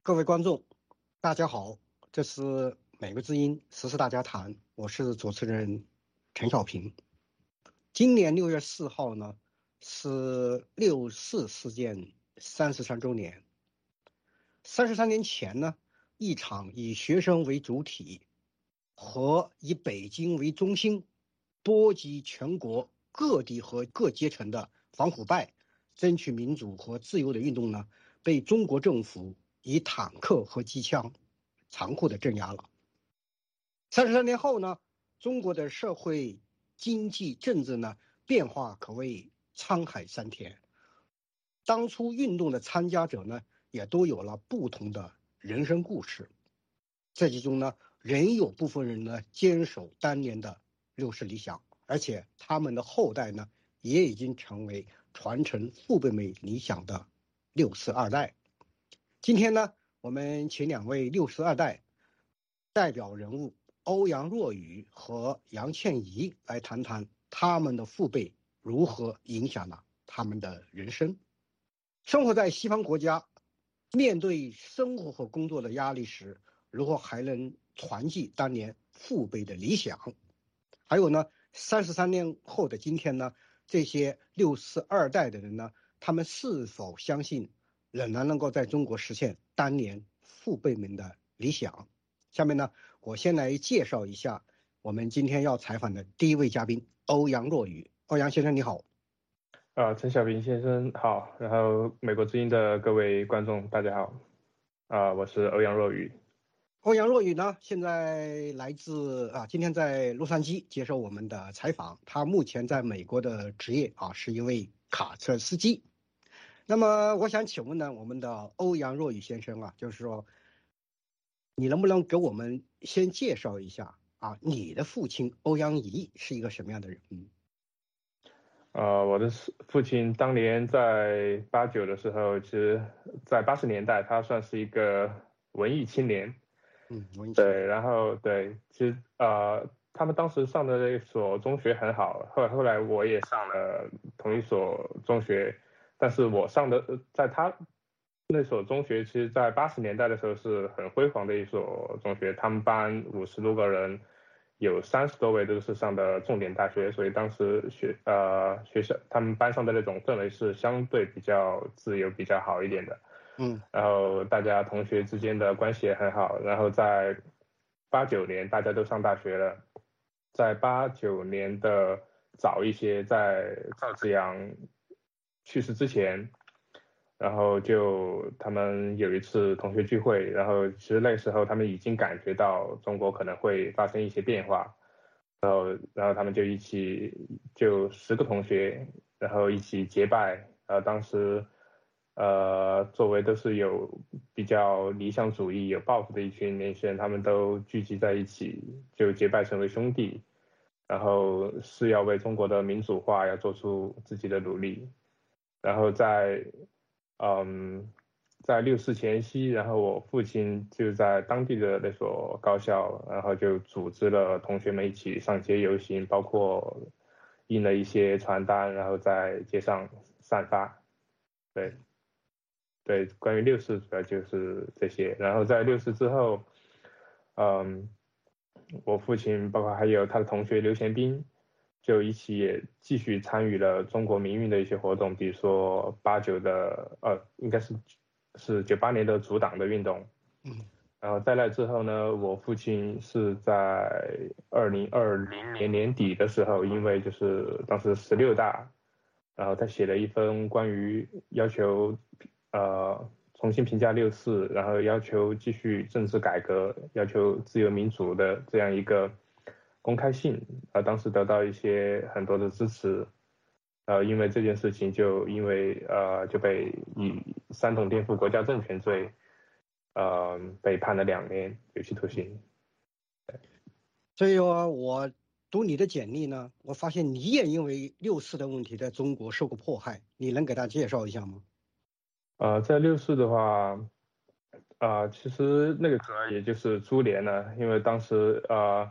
各位观众，大家好，这是美国之音时事大家谈，我是主持人陈小平。今年6月4号呢，是6·4事件33周年。33年前呢，一场以学生为主体和以北京为中心，波及全国各地和各阶层的反腐败、争取民主和自由的运动呢，被中国政府以坦克和机枪残酷地镇压了。33年后呢，中国的社会、经济、政治呢变化可谓沧海桑田。当初运动的参加者呢，也都有了不同的人生故事。这其中呢，仍有部分人呢坚守当年的六四理想，而且他们的后代呢，也已经成为传承父辈们理想的六四二代。今天呢，我们请两位六四二代代表人物欧阳若羽和杨倩怡来谈谈他们的父辈如何影响了他们的人生。生活在西方国家，面对生活和工作的压力时，如何还能传递当年父辈的理想？还有呢，33年后的今天呢，这些六四二代的人呢，他们是否相信仍然能够在中国实现当年父辈们的理想？下面呢，我先来介绍一下我们今天要采访的第一位嘉宾欧阳若羽。欧阳先生你好。 陈小平先生好，然后美国之音的各位观众大家好，我是欧阳若羽。 欧阳若羽呢，现在来自今天在洛杉矶接受我们的采访。他目前在美国的职业是一位卡车司机。那么我想请问呢，我们的欧阳若羽先生就是说，你能不能给我们先介绍一下你的父亲欧阳仪是一个什么样的人？ 我的父亲当年在89的时候，其实在80年代，他算是一个文艺青年。 文艺青年。 对，然后对，其实他们当时上的那所中学很好，后来我也上了同一所中学，但是我上的在他那所中学，其实在80年代的时候是很辉煌的一所中学，他们班50多个人。有30多位都是上的重点大学，所以当时学校他们班上的那种氛围是相对比较自由、比较好一点的。然后大家同学之间的关系也很好。然后在89年大家都上大学了，在89年的早一些，在赵紫阳去世之前。然后他们有一次同学聚会，然后其实那时候他们已经感觉到中国可能会发生一些变化，然后他们就一起10个同学，然后一起结拜，当时作为都是有比较理想主义、有抱负的一群年轻人，他们都聚集在一起，就结拜成为兄弟，然后是要为中国的民主化要做出自己的努力，然后在六四前夕，然后我父亲就在当地的那所高校，然后就组织了同学们一起上街游行，包括印了一些传单，然后在街上散发。对，关于六四主要就是这些。然后在六四之后，我父亲包括还有他的同学刘贤斌，就一起也继续参与了中国民运的一些活动，比如说89的应该是98年的阻党的运动。然后在那之后呢，我父亲是在2020年年底的时候，因为就是当时16大，然后他写了一封关于要求重新评价六四，然后要求继续政治改革，要求自由民主的这样一个公开信，当时得到很多的支持，因为这件事情就被以煽动颠覆国家政权罪，被判了2年有期徒刑。 所以说我读你的简历呢，我发现你也因为六四的问题在中国受过迫害，你能给大家介绍一下吗？ 在六四的话，其实那个主要也就是株连了，因为当时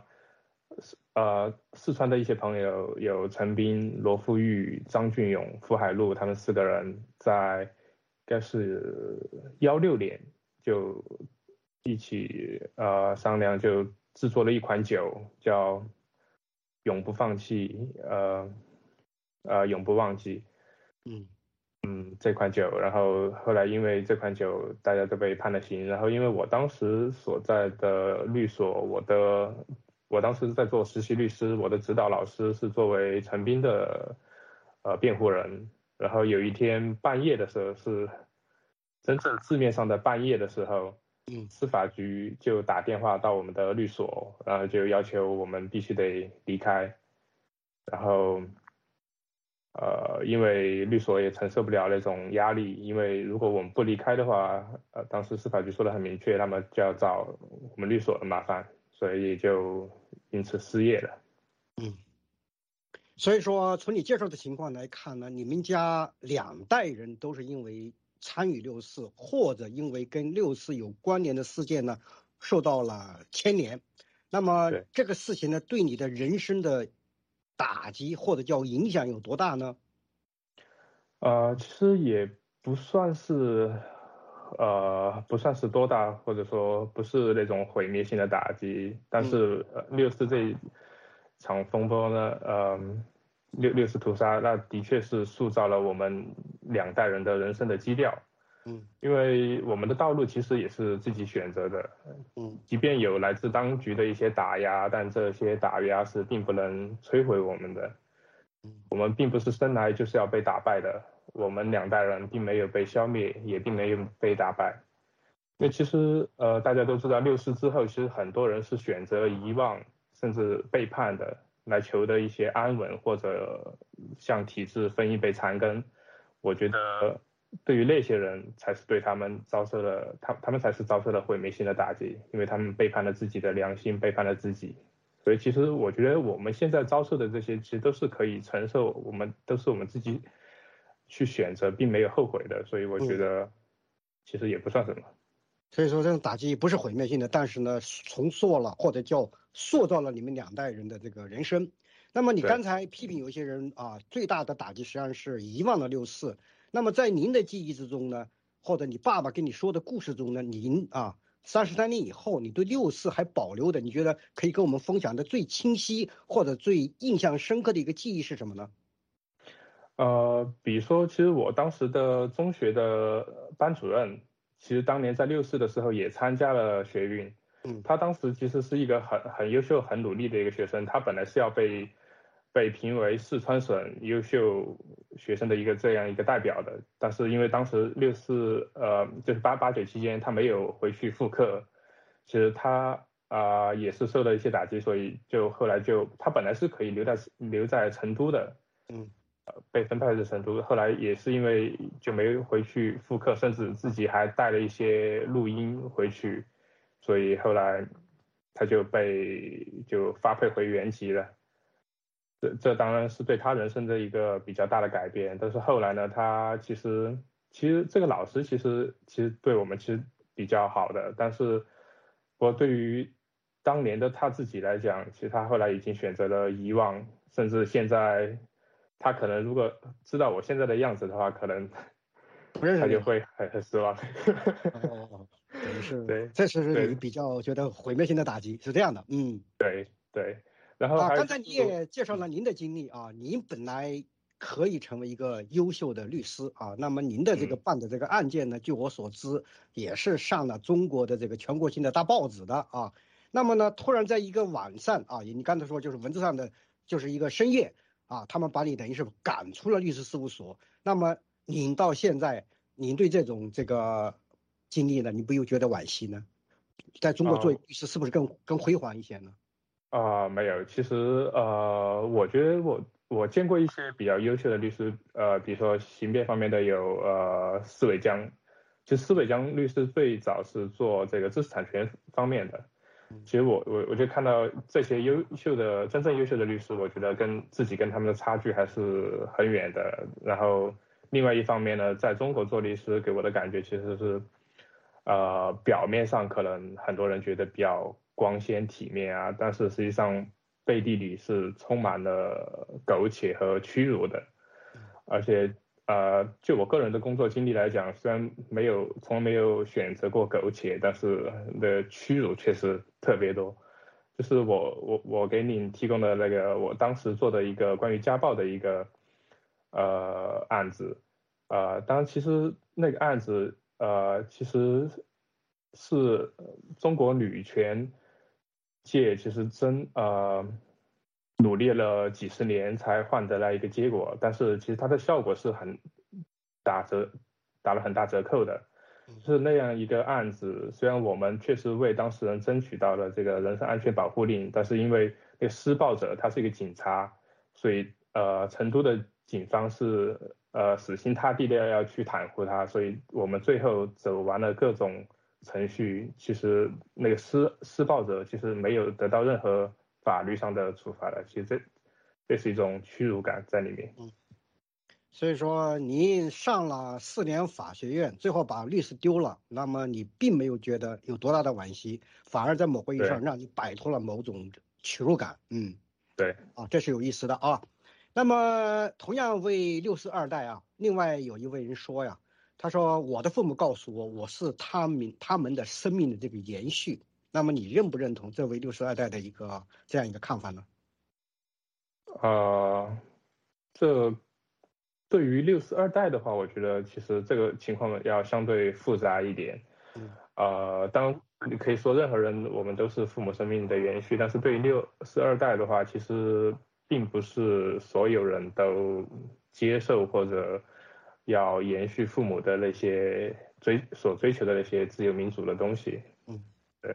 四川的一些朋友有陈斌、罗富玉、张俊勇、傅海路，他们4个人在应该是16年就一起商量，就制作了一款酒，叫永不放弃，永不忘记。这款酒，然后后来因为这款酒大家都被判了刑，然后因为我当时所在的律所，我当时在做实习律师，我的指导老师是作为陈斌的辩护人，然后有一天半夜的时候，是真正字面上的半夜的时候，司法局就打电话到我们的律所，然后就要求我们必须得离开，然后因为律所也承受不了那种压力，因为如果我们不离开的话，当时司法局说的很明确，那么就要找我们律所的麻烦，所以就因此失业了。 所以说从你介绍的情况来看呢，你们家2代人都是因为参与6·4或者因为跟6·4有关联的事件呢，受到了牵连。那么这个事情呢，对你的人生的打击或者叫影响有多大呢？ 其实也不算是，不算是多大，或者说不是那种毁灭性的打击。但是6·4这一场风波呢，6·4屠杀，那的确是塑造了我们2代人的人生的基调。因为我们的道路其实也是自己选择的。即便有来自当局的一些打压，但这些打压是并不能摧毁我们的。我们并不是生来就是要被打败的，我们2代人并没有被消灭，也并没有被打败。因为其实大家都知道，6·4之后，其实很多人是选择遗忘甚至背叛的，来求得一些安稳，或者向体制分一杯残羹。我觉得对于那些人才是对他们遭受了，他们才是遭受了毁灭性的打击，因为他们背叛了自己的良心，背叛了自己。所以其实我觉得我们现在遭受的这些，其实都是可以承受，都是我们自己去选择，并没有后悔的。所以我觉得其实也不算什么。 所以说这种打击不是毁灭性的，但是呢，重塑了或者叫塑造了你们2代人的这个人生。那么你刚才批评有些人啊，最大的打击实际上是遗忘了6·4。那么在您的记忆之中呢，或者你爸爸跟你说的故事中呢，您33年以后，你对6·4还保留的，你觉得可以跟我们分享的最清晰或者最印象深刻的一个记忆是什么呢？ 比如说，其实我当时的中学的班主任，其实当年在6·4的时候也参加了学运。他当时其实是一个很优秀、很努力的一个学生，他本来是要被评为四川省优秀学生的这样一个代表的，但是因为当时6·4就是8·9期间他没有回去复课，其实他也是受了一些打击，所以后来他本来是可以留在成都的。被分派至成都，后来也是因为就没回去复课，甚至自己还带了一些录音回去，所以后来他就发配回原籍了。这当然是对他人生的一个比较大的改变。但是后来呢，他其实这个老师其实对我们其实比较好的，但是不过对于当年的他自己来讲，其实他后来已经选择了遗忘，甚至现在他可能如果知道我现在的样子的话，可能他就会很失望。 等于是对， 这是你比较觉得毁灭性的打击，是这样的。 对。然后刚才你也介绍了您的经历啊，您本来可以成为一个优秀的律师啊，那么您的这个办的这个案件呢，据我所知也是上了中国的这个全国性的大报纸的啊。那么呢，突然在一个晚上啊，你刚才说就是文字上的，就是一个深夜啊，他们把你等于是赶出了律师事务所。那么您到现在，您对这个经历呢，你不又觉得惋惜呢？在中国做律师是不是更辉煌一些呢？ 没有，其实我觉得我见过一些比较优秀的律师，比如说刑辩方面的有施伟江，其实施伟江律师最早是做这个知识产权方面的。其实我就看到这些真正优秀的律师，我觉得跟他们的差距还是很远的。然后另外一方面呢，在中国做律师给我的感觉其实是，表面上可能很多人觉得比较光鲜体面啊，但是实际上背地里是充满了苟且和屈辱的。而且就我个人的工作经历来讲，虽然从来没有选择过苟且，但是屈辱确实特别多。就是我给你提供的那个我当时做的一个关于家暴的一个案子，当然其实那个案子其实是中国女权界其实努力了几十年才换得来一个结果，但是其实它的效果是打了很大折扣的。就是那样一个案子，虽然我们确实为当事人争取到了这个人身安全保护令，但是因为那个施暴者他是一个警察，所以成都的警方是死心塌地的要去袒护他，所以我们最后走完了各种程序，其实那个施暴者其实没有得到任何法律上的处罚的，其实这是一种屈辱感在里面。 所以说你上了4年法学院，最后把律师丢了，那么你并没有觉得有多大的惋惜，反而在某个意义上让你摆脱了某种屈辱感。 对， 这是有意思的啊。那么同样为62代啊，另外有一位人说呀，他说我的父母告诉我，我是他们的生命的这个延续。那么你认不认同这位62代的这样一个看法呢？ 这对于62代的话，我觉得其实这个情况要相对复杂一点。当你可以说任何人我们都是父母生命的延续，但是对于62代的话，其实并不是所有人都接受或者要延续父母的那些所追求的那些自由民主的东西。对。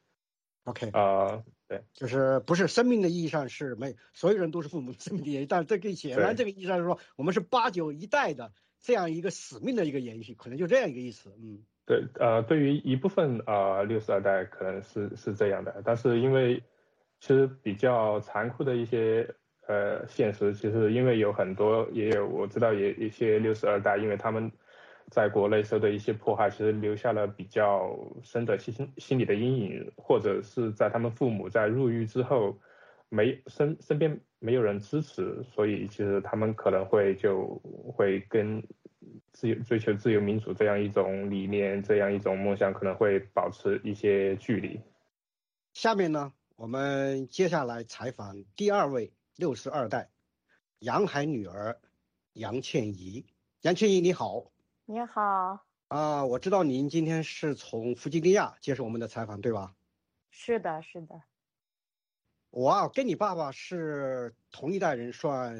OK。 对， 就是不是生命的意义上是所有人都是父母生命的延续，但这个显然这个意义上是说我们是8、9一代的这样一个使命的一个延续，可能就这样一个意思。 对，对于一部分62代可能是这样的，但是因为其实比较残酷的一些现实，其实因为有很多我知道也一些62代，因为他们在国内受的一些迫害，其实留下了比较深的心理的阴影，或者是在他们父母在入狱之后，身边没有人支持，所以其实他们可能会跟追求自由民主这样一种理念，这样一种梦想，可能会保持一些距离。 下面呢，我们接下来采访第2位62代杨海女儿杨倩怡。杨倩怡你好。 你好。 我知道您今天是从弗吉尼亚接受我们的采访，对吧？ 是的，是的。 我跟你爸爸是同一代人，算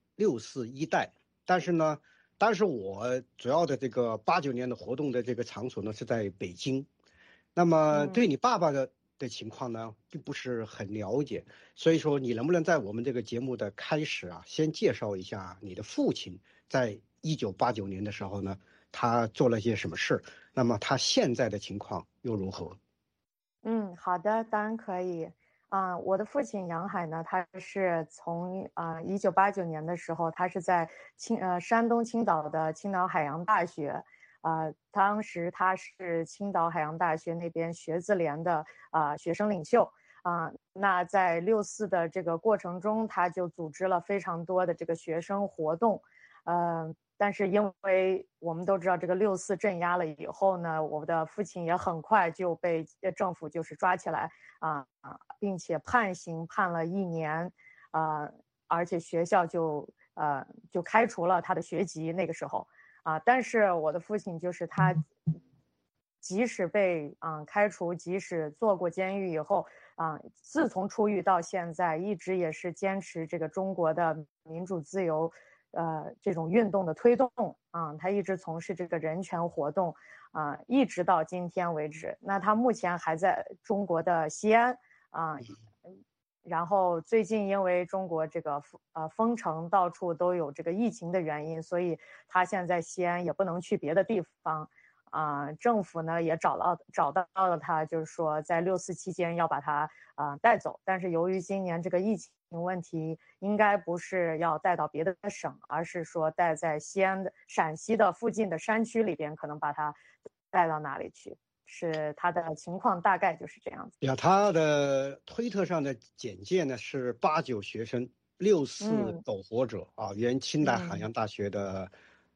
641代，但是呢，当时我主要的这个8、9年的活动的这个场所呢是在北京，那么对你爸爸的情况呢并不是很了解，所以说你能不能在我们这个节目的开始先介绍一下你的父亲在1989年的时候呢，他做了些什么事，那么他现在的情况又如何？ 好的，当然可以。我的父亲杨海呢，他是从1989年的时候，他是在山东青岛的青岛海洋大学，当时他是青岛海洋大学那边学自联的学生领袖。那在64的这个过程中，他就组织了非常多的这个学生活动。但是因为我们都知道这个64镇压了以后呢，我的父亲也很快就被政府就是抓起来并且判刑判了1年，而且学校就开除了他的学籍那个时候但是我的父亲就是他即使被开除，即使坐过监狱以后自从出狱到现在，一直也是坚持这个中国的民主自由这种运动的推动他一直从事这个人权活动一直到今天为止。那他目前还在中国的西安然后最近因为中国这个封城，到处都有这个疫情的原因，所以他现在西安也不能去别的地方政府呢也找到了他，就是说在64期间要把他带走，但是由于今年这个疫情问题，应该不是要带到别的省，而是说带在西安的陕西的附近的山区里边，可能把他带到哪里去，是他的情况大概就是这样子。 他的推特上的简介呢是89学生，64苟活者原清代海洋大学的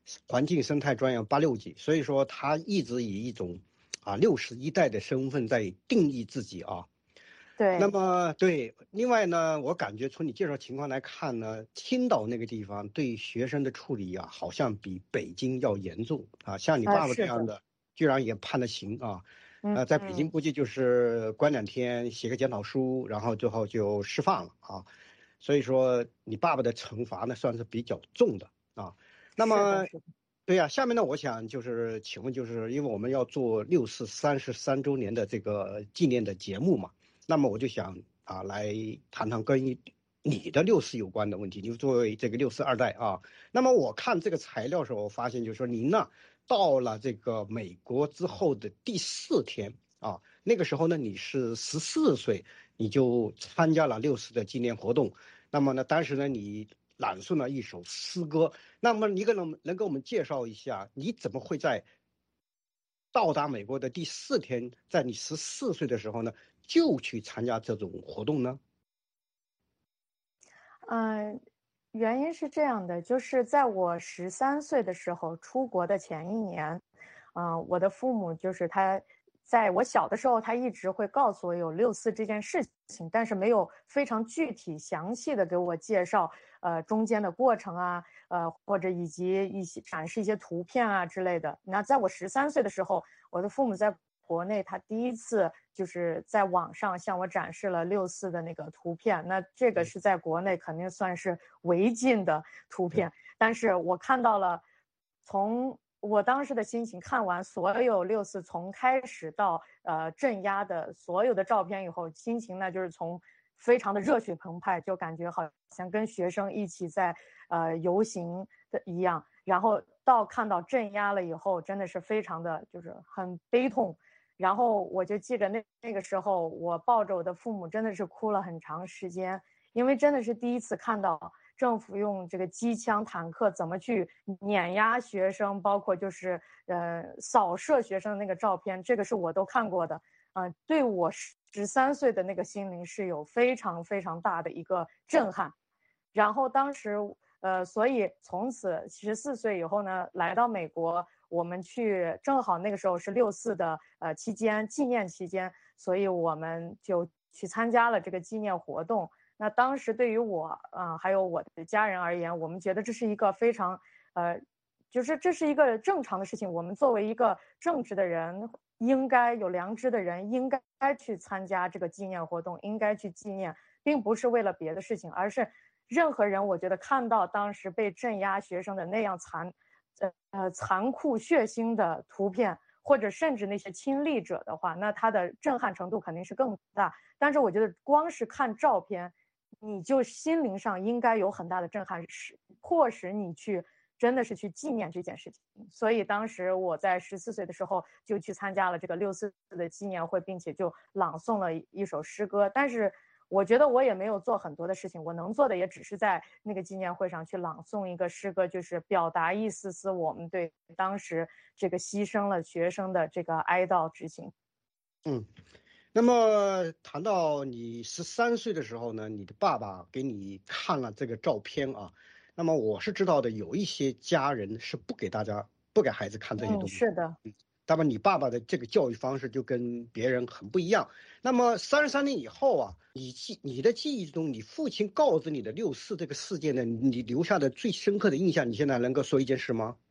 环境生态专员86级，所以说他一直以一种61代的身份在定义自己啊。 对。 那么对，另外呢，我感觉从你介绍情况来看呢，青岛那个地方对学生的处理好像比北京要严重啊。像你爸爸这样的，居然也判了刑啊。在北京估计就是关2天，写个检讨书，然后最后就释放了啊。所以说你爸爸的惩罚呢算是比较重的啊。那么对呀，下面呢我想就是请问，就是因为我们要做6·4 33周年的这个纪念的节目嘛，那么我就想来谈谈关于你的6·4有关的问题。你作为这个6·4二代啊，那么我看这个材料的时候，我发现就是说您呢到了这个美国之后的第4天啊，那个时候呢你是14岁，你就参加了6·4的纪念活动。那么呢，当时呢你朗诵了一首诗歌。那么你能给我们介绍一下，你怎么会在到达美国的第4天，在你14岁的时候呢，就去参加这种活动呢？ 原因是这样的，就是在我13岁的时候出国的前1年，我的父母就是他在我小的时候，他一直会告诉我有6·4这件事情，但是没有非常具体详细的给我介绍中间的过程啊，或者以及展示一些图片啊之类的。那在我13岁的时候，我的父母在国内，他第一次就是在网上向我展示了6·4的那个图片。那这个是在国内肯定算是违禁的图片，但是我看到了，从我当时的心情看完所有6·4从开始到镇压的所有的照片以后，心情呢就是从非常的热血澎湃，就感觉好像跟学生一起在游行的一样，然后到看到镇压了以后，真的是非常的就是很悲痛。然后我就记着那个时候，我抱着我的父母真的是哭了很长时间，因为真的是第一次看到政府用这个机枪、坦克怎么去碾压学生，包括就是扫射学生的那个照片，这个是我都看过的。对我13岁的那个心灵是有非常非常大的一个震撼。然后当时所以从此14岁以后呢，来到美国，我们去正好那个时候是6·4的纪念期间，所以我们就去参加了这个纪念活动。那当时对于我还有我的家人而言，我们觉得这是一个非常就是这是一个正常的事情。我们作为一个正直的人，应该有良知的人，应该去参加这个纪念活动，应该去纪念，并不是为了别的事情，而是任何人，我觉得看到当时被镇压学生的那样残酷血腥的图片，或者甚至那些亲历者的话，那他的震撼程度肯定是更大。但是我觉得光是看照片，你就心灵上应该有很大的震撼，迫使你去真的是去纪念这件事情。所以当时我在14岁的时候就去参加了这个6·4的纪念会，并且就朗诵了一首诗歌。但是我觉得我也没有做很多的事情，我能做的也只是在那个纪念会上去朗诵一个诗歌，就是表达一丝丝我们对当时这个牺牲了学生的这个哀悼之情。 那么谈到你13岁的时候呢，你的爸爸给你看了这个照片啊，那么我是知道的，有一些家人是不给孩子看这些东西。 是的。 那么你爸爸的这个教育方式就跟别人很不一样。那么33年以后啊，你的记忆中，你父亲告知你的6·4这个事件呢，你留下的最深刻的印象，你现在能够说一件事吗？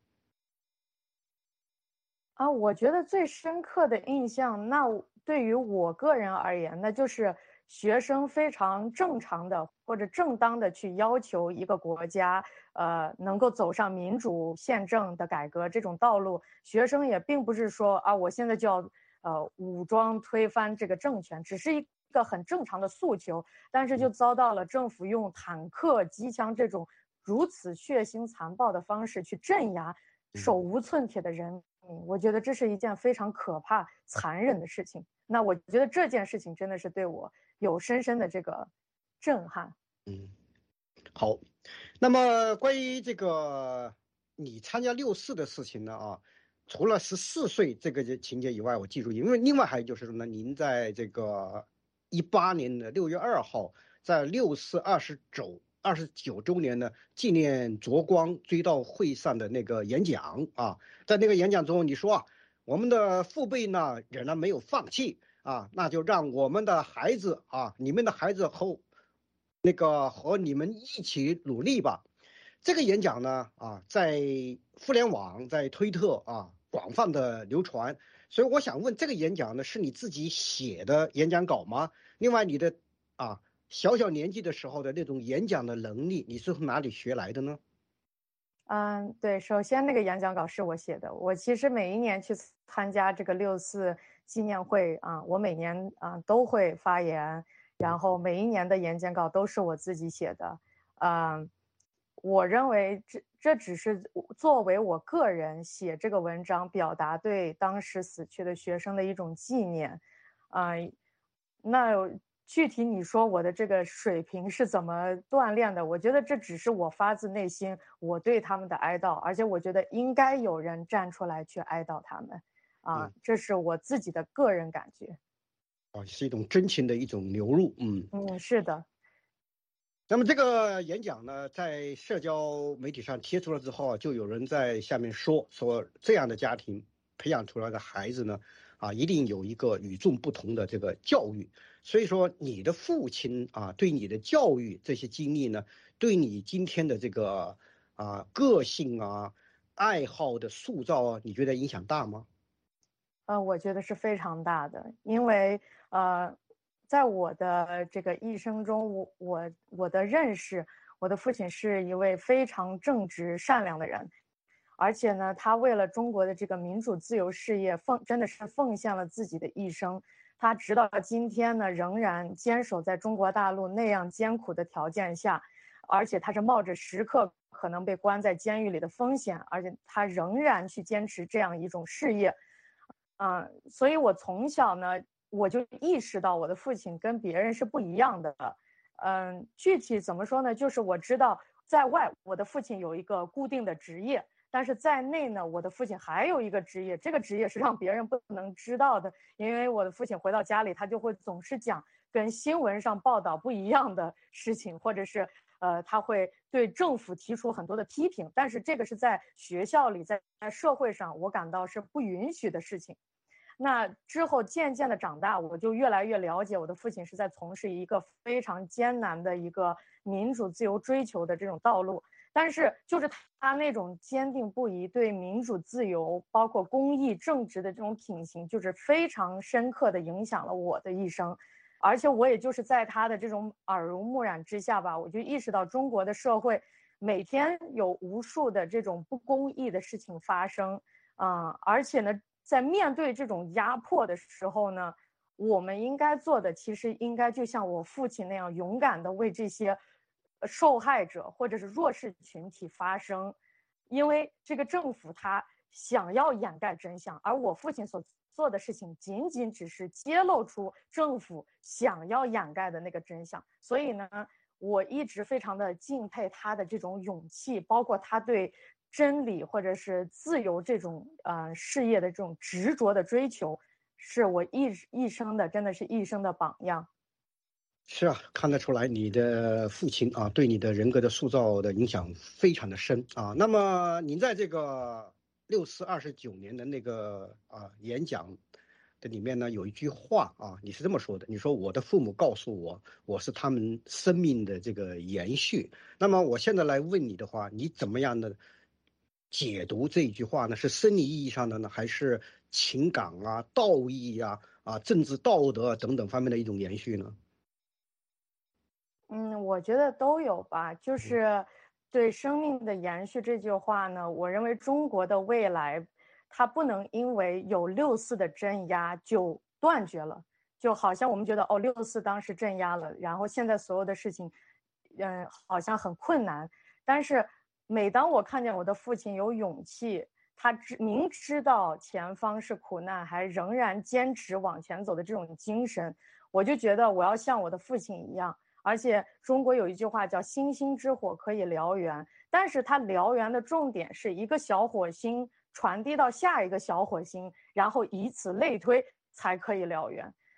我觉得最深刻的印象，那对于我个人而言，那就是学生非常正常的或者正当的去要求一个国家，能够走上民主宪政的改革这种道路。学生也并不是说我现在就要武装推翻这个政权，只是一个很正常的诉求，但是就遭到了政府用坦克、机枪这种如此血腥残暴的方式去镇压手无寸铁的人。我觉得这是一件非常可怕、残忍的事情。那我觉得这件事情真的是对我有深深的这个震撼。 好，那么关于这个你参加6·4的事情呢除了14岁这个情节以外，我记住，因为另外还有就是说呢，您在这个18年的6月2号，在6·4 29周年的纪念烛光追悼会上的那个演讲啊，在那个演讲中你说啊，我们的父辈呢仍然没有放弃啊，那就让我们的孩子啊，你们的孩子和你们一起努力吧。这个演讲呢啊，在互联网在推特啊广泛的流传，所以我想问，这个演讲呢是你自己写的演讲稿吗？另外你的小年纪的时候的那种演讲的能力，你是从哪里学来的呢？ 对，首先那个演讲稿是我写的。我其实每一年去参加这个6·4纪念会啊，我每年都会发言，然后每一年的演讲稿都是我自己写的。我认为这只是作为我个人写这个文章，表达对当时死去的学生的一种纪念。那具体你说我的这个水平是怎么锻炼的？我觉得这只是我发自内心我对他们的哀悼，而且我觉得应该有人站出来去哀悼他们，这是我自己的个人感觉。 是一种真情的一种流露。 是的。 那么这个演讲呢，在社交媒体上贴出了之后，就有人在下面说这样的家庭培养出来的孩子呢，一定有一个与众不同的这个教育。所以说，你的父亲对你的教育这些经历呢，对你今天的这个个性爱好的塑造你觉得影响大吗？ 我觉得是非常大的，因为在我的这个一生中，我的认识，我的父亲是一位非常正直善良的人，而且呢，他为了中国的这个民主自由事业真的是奉献了自己的一生。他直到今天呢，仍然坚守在中国大陆那样艰苦的条件下，而且他是冒着时刻可能被关在监狱里的风险，而且他仍然去坚持这样一种事业。所以我从小呢，我就意识到我的父亲跟别人是不一样的。具体怎么说呢？就是我知道在外我的父亲有一个固定的职业，但是在内呢，我的父亲还有一个职业，这个职业是让别人不能知道的，因为我的父亲回到家里，他就会总是讲跟新闻上报道不一样的事情，或者是他会对政府提出很多的批评，但是这个是在学校里，在社会上，我感到是不允许的事情。那之后渐渐的长大，我就越来越了解我的父亲是在从事一个非常艰难的一个民主自由追求的这种道路，但是就是他那种坚定不移对民主自由包括公益正直的这种品行，就是非常深刻的影响了我的一生。而且我也就是在他的这种耳濡目染之下吧，我就意识到中国的社会每天有无数的这种不公义的事情发生。而且呢，在面对这种压迫的时候呢，我们应该做的其实应该就像我父亲那样，勇敢的为这些受害者或者是弱势群体发声。因为这个政府他想要掩盖真相，而我父亲所做的事情仅仅只是揭露出政府想要掩盖的那个真相。所以呢，我一直非常的敬佩他的这种勇气，包括他对真理或者是自由这种事业的这种执着的追求，是我一生的真的是一生的榜样。 是啊，看得出来你的父亲对你的人格的塑造的影响非常的深啊。那么您在这个6·429年的那个演讲的里面呢，有一句话你是这么说的，你说我的父母告诉我，我是他们生命的这个延续。那么我现在来问你的话，你怎么样的解读这一句话呢？是生理意义上的呢，还是情感道义政治道德等等方面的一种延续呢？ 我觉得都有吧。就是对生命的延续这句话呢，我认为中国的未来它不能因为有6·4的镇压就断绝了，就好像我们觉得6·4当时镇压了，然后现在所有的事情好像很困难。但是每当我看见我的父亲有勇气，他明知道前方是苦难还仍然坚持往前走的这种精神，我就觉得我要像我的父亲一样。而且中国有一句话叫星星之火可以燎原，但是它燎原的重点是一个小火星传递到下一个小火星，然后以此类推才可以燎原。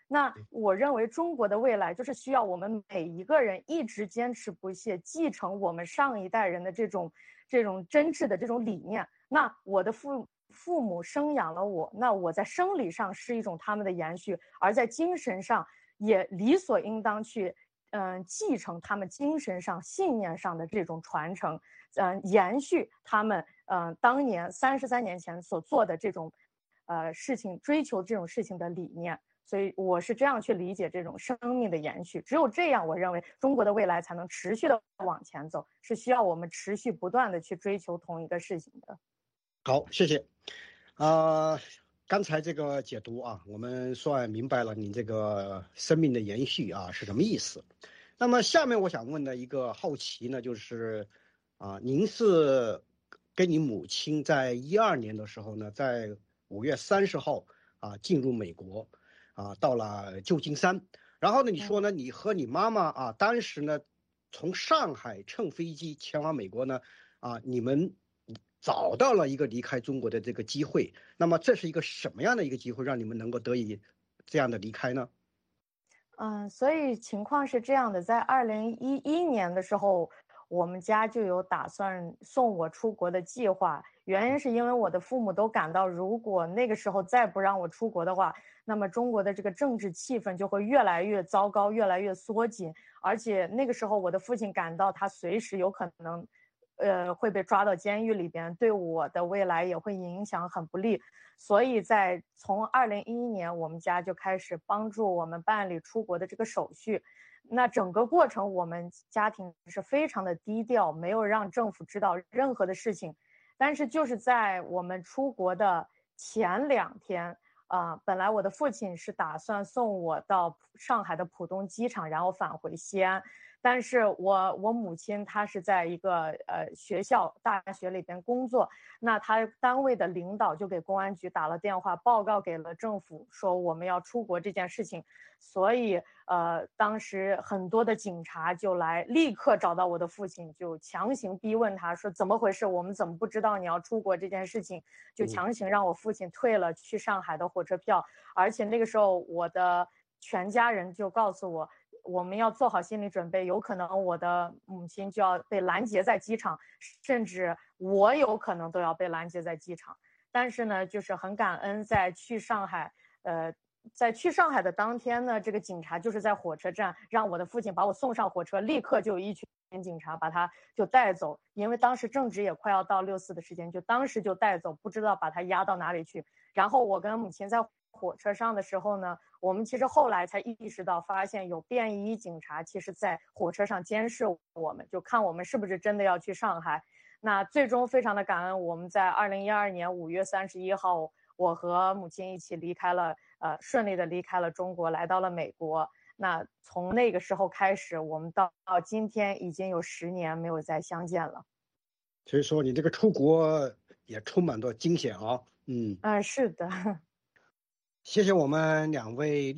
那我认为中国的未来就是需要我们每一个人一直坚持不懈，继承我们上一代人的这种真挚的这种理念。那我的父母生养了我，那我在生理上是一种他们的延续，而在精神上也理所应当去继承他们精神上信念上的这种传承，延续他们当年33年前所做的这种事情，追求这种事情的理念。所以我是这样去理解这种生命的延续，只有这样，我认为中国的未来才能持续的往前走，是需要我们持续不断的去追求同一个事情的。 好，谢谢。刚才这个解读啊，我们算明白了你这个生命的延续啊是什么意思。那么下面我想问的一个好奇呢，就是您是跟你母亲在12年的时候呢，在5月30号进入美国到了旧金山，然后呢，你说呢，你和你妈妈当时呢从上海乘飞机前往美国呢你们找到了一个离开中国的这个机会，那么这是一个什么样的一个机会，让你们能够得以这样的离开呢？ 所以情况是这样的，在2011年的时候，我们家就有打算送我出国的计划。原因是因为我的父母都感到，如果那个时候再不让我出国的话，那么中国的这个政治气氛就会越来越糟糕，越来越缩紧。而且那个时候，我的父亲感到他随时有可能会被抓到监狱里边，对我的未来也会影响很不利。所以从2011年，我们家就开始帮助我们办理出国的这个手续。那整个过程，我们家庭是非常的低调，没有让政府知道任何的事情。但是就是在我们出国的前2天，本来我的父亲是打算送我到上海的浦东机场，然后返回西安。但是我母亲她是在一个大学里边工作，那她单位的领导就给公安局打了电话，报告给了政府，说我们要出国这件事情。所以当时很多的警察就来，立刻找到我的父亲，就强行逼问他说怎么回事，我们怎么不知道你要出国这件事情，就强行让我父亲退了去上海的火车票。而且那个时候我的全家人就告诉我，我们要做好心理准备，有可能我的母亲就要被拦截在机场，甚至我有可能都要被拦截在机场。但是呢，就是很感恩，在去上海的当天呢，这个警察就是在火车站让我的父亲把我送上火车，立刻就有一群警察把他就带走，因为当时正值也快要到6·4的时间，就当时就带走，不知道把他押到哪里去。然后我跟母亲在火车上的时候呢，我们其实后来才意识到，发现有便衣警察其实在火车上监视我们，就看我们是不是真的要去上海。那最终非常的感恩，我们在2012年5月31号，我和母亲一起顺利的离开了中国，来到了美国。那从那个时候开始，我们到今天已经有10年没有再相见了。 所以说你这个出国也充满着惊险啊。 是的。 谢谢我们2位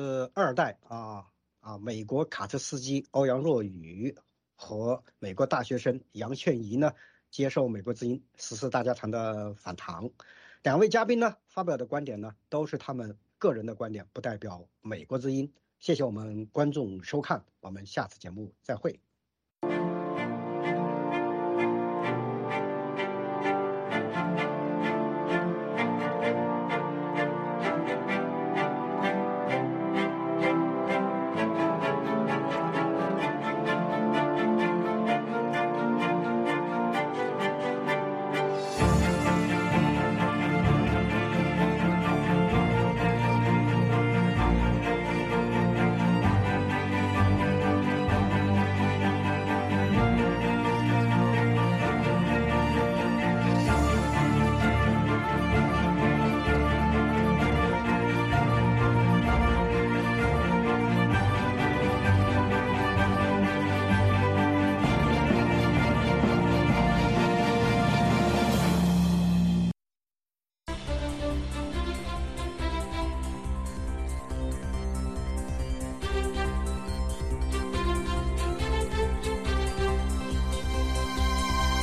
62代美国卡车司机欧阳若雨和美国大学生杨倩怡呢，接受美国之音时事大家谈的访谈。2位嘉宾呢发表的观点呢，都是他们个人的观点，不代表美国之音。谢谢我们观众收看，我们下次节目再会。